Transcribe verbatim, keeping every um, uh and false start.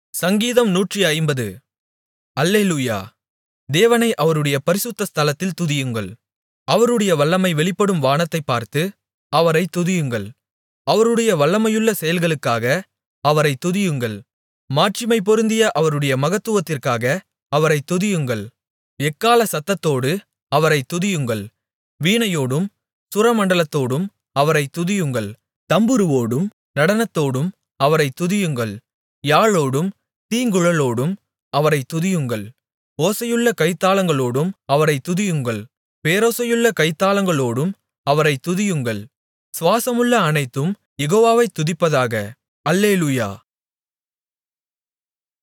சங்கீதம் நூற்றைம்பது. அல்லேலூயா. தேவனை அவருடைய பரிசுத்த ஸ்தலத்தில் துதியுங்கள். அவருடைய வல்லமை வெளிப்படும் வானத்தைப் பார்த்து, அவரைத் துதியுங்கள். அவருடைய வல்லமையுள்ள செயல்களுக்காக அவரைத் துதியுங்கள். மாட்சிமை பொருந்திய அவருடைய மகத்துவத்திற்காக அவரைத் துதியுங்கள். எக்காள சத்தத்தோடு அவரைத் துதியுங்கள். வீணையோடும் சுரமண்டலத்தோடும் அவரைத் துதியுங்கள். தம்புருவோடும் நடனத்தோடும் அவரைத் துதியுங்கள். யாழோடும் தீங்குழலோடும் அவரைத் துதியுங்கள். ஓசையுள்ள கைத்தாளங்களோடும் அவரைத் துதியுங்கள். பேரோசையுள்ள கைத்தாளங்களோடும் அவரைத் துதியுங்கள். சுவாசமுள்ள அனைத்தும் யெகோவாவைத் துதிப்பதாக. அல்லேலூயா.